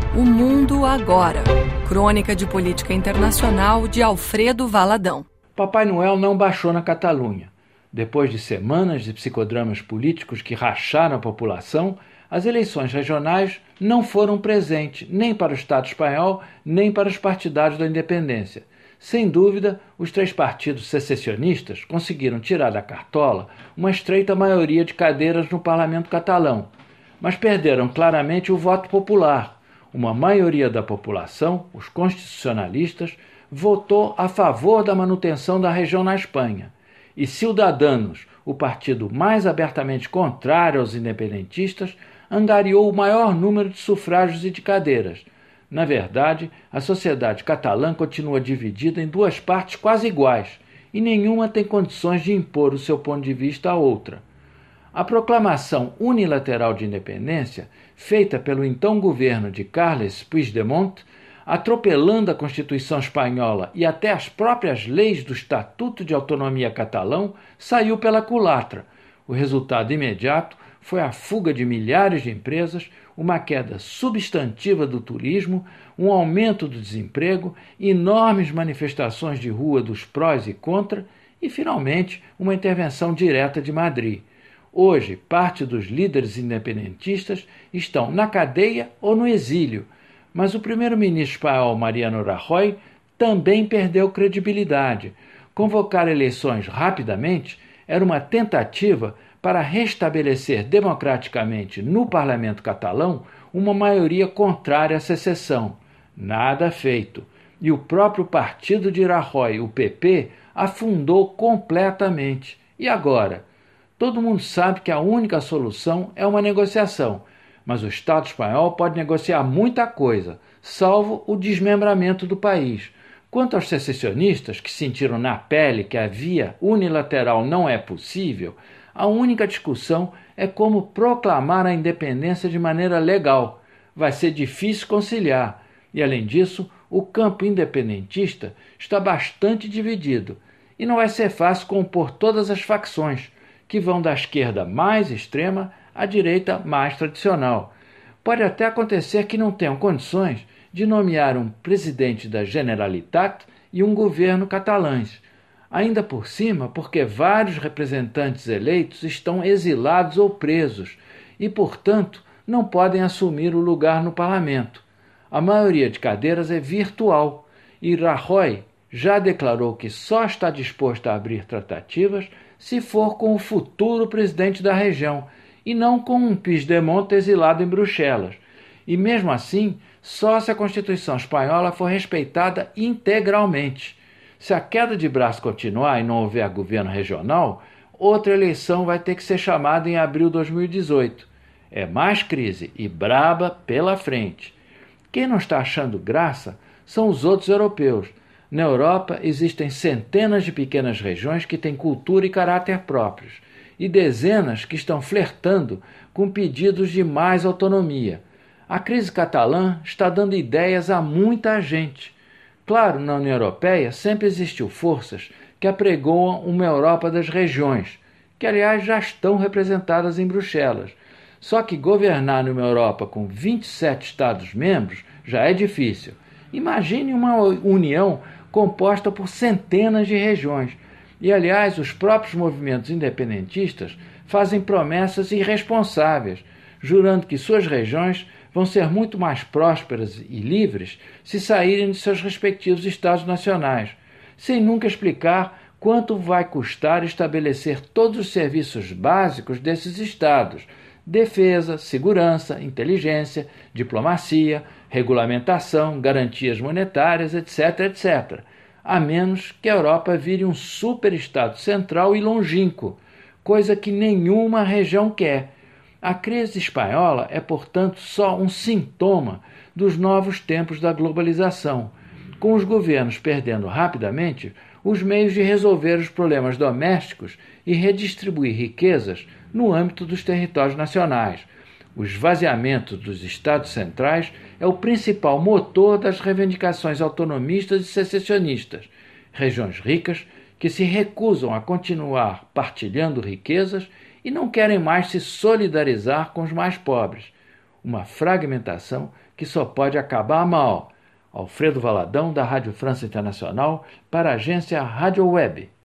O Mundo Agora. Crônica de política internacional de Alfredo Valadão. Papai Noel não baixou na Catalunha. Depois de semanas de psicodramas políticos que racharam a população, as eleições regionais não foram presentes nem para o Estado espanhol, nem para os partidários da independência. Sem dúvida, os três partidos secessionistas conseguiram tirar da cartola uma estreita maioria de cadeiras no parlamento catalão, mas perderam claramente o voto popular. Uma maioria da população, os constitucionalistas, votou a favor da manutenção da região na Espanha. E Ciudadanos, o partido mais abertamente contrário aos independentistas, angariou o maior número de sufrágios e de cadeiras. Na verdade, a sociedade catalã continua dividida em duas partes quase iguais, e nenhuma tem condições de impor o seu ponto de vista à outra. A proclamação unilateral de independência, feita pelo então governo de Carles Puigdemont, atropelando a Constituição espanhola e até as próprias leis do Estatuto de Autonomia catalão, saiu pela culatra. O resultado imediato foi a fuga de milhares de empresas, uma queda substantiva do turismo, um aumento do desemprego, enormes manifestações de rua dos prós e contra e, finalmente, uma intervenção direta de Madrid. Hoje, parte dos líderes independentistas estão na cadeia ou no exílio, mas o primeiro-ministro espanhol Mariano Rajoy também perdeu credibilidade. Convocar eleições rapidamente era uma tentativa para restabelecer democraticamente no parlamento catalão uma maioria contrária à secessão. Nada feito. E o próprio partido de Rajoy, o PP, afundou completamente. E agora? Todo mundo sabe que a única solução é uma negociação, mas o Estado espanhol pode negociar muita coisa, salvo o desmembramento do país. Quanto aos secessionistas, que sentiram na pele que a via unilateral não é possível, a única discussão é como proclamar a independência de maneira legal. Vai ser difícil conciliar, e além disso, o campo independentista está bastante dividido, e não vai ser fácil compor todas as facções, que vão da esquerda mais extrema à direita mais tradicional. Pode até acontecer que não tenham condições de nomear um presidente da Generalitat e um governo catalães. Ainda por cima, porque vários representantes eleitos estão exilados ou presos e, portanto, não podem assumir o lugar no parlamento. A maioria de cadeiras é virtual e Rajoy já declarou que só está disposto a abrir tratativas se for com o futuro presidente da região, e não com um Puigdemont exilado em Bruxelas. E mesmo assim, só se a Constituição espanhola for respeitada integralmente. Se a queda de braço continuar e não houver governo regional, outra eleição vai ter que ser chamada em abril de 2018. É mais crise e braba pela frente. Quem não está achando graça são os outros europeus. Na Europa existem centenas de pequenas regiões que têm cultura e caráter próprios, e dezenas que estão flertando com pedidos de mais autonomia. A crise catalã está dando ideias a muita gente. Claro, na União Europeia sempre existiu forças que apregoam uma Europa das regiões, que aliás já estão representadas em Bruxelas. Só que governar numa Europa com 27 Estados-membros já é difícil. Imagine uma união composta por centenas de regiões. E, aliás, os próprios movimentos independentistas fazem promessas irresponsáveis, jurando que suas regiões vão ser muito mais prósperas e livres se saírem de seus respectivos estados nacionais, sem nunca explicar quanto vai custar estabelecer todos os serviços básicos desses estados: defesa, segurança, inteligência, diplomacia, regulamentação, garantias monetárias, etc., etc., a menos que a Europa vire um superestado central e longínquo, coisa que nenhuma região quer. A crise espanhola é, portanto, só um sintoma dos novos tempos da globalização, com os governos perdendo rapidamente os meios de resolver os problemas domésticos e redistribuir riquezas no âmbito dos territórios nacionais. O esvaziamento dos estados centrais é o principal motor das reivindicações autonomistas e secessionistas, regiões ricas que se recusam a continuar partilhando riquezas e não querem mais se solidarizar com os mais pobres, uma fragmentação que só pode acabar mal. Alfredo Valadão, da Rádio França Internacional, para a agência Rádio Web.